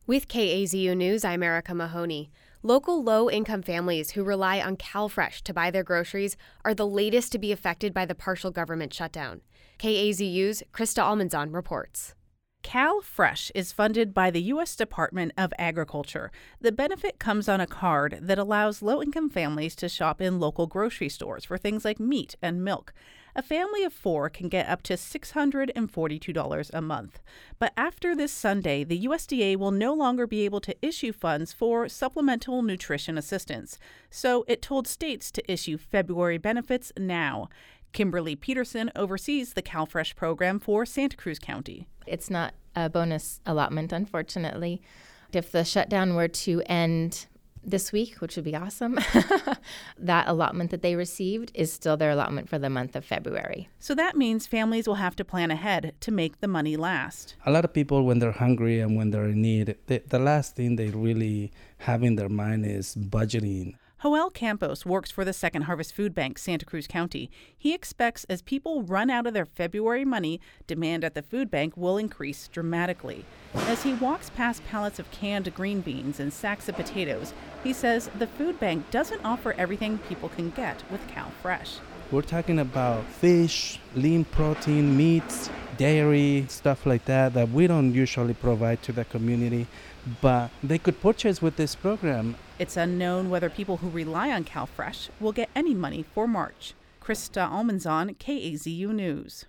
With KAZU News, I'm Erica Mahoney. Local low-income families who rely on CalFresh to buy their groceries are the latest to be affected by the partial government shutdown. KAZU's Krista Almanzon reports. CalFresh is funded by the U.S. Department of Agriculture. The benefit comes on a card that allows low-income families to shop in local grocery stores for things like meat and milk. A family of 4 can get up to $642 a month. But after this Sunday, the USDA will no longer be able to issue funds for supplemental nutrition assistance. So it told states to issue February benefits now. Kimberly Peterson oversees the CalFresh program for Santa Cruz County. It's not a bonus allotment, unfortunately. If the shutdown were to end this week, which would be awesome, that allotment that they received is still their allotment for the month of February. So that means families will have to plan ahead to make the money last. A lot of people, when they're hungry and when they're in need, the last thing they really have in their mind is budgeting. Joel Campos works for the Second Harvest Food Bank, Santa Cruz County. He expects as people run out of their February money, demand at the food bank will increase dramatically. As he walks past pallets of canned green beans and sacks of potatoes, he says the food bank doesn't offer everything people can get with CalFresh. We're talking about fish, lean protein, meats, dairy, stuff like that we don't usually provide to the community, but they could purchase with this program. It's unknown whether people who rely on CalFresh will get any money for March. Krista Almanzon, KAZU News.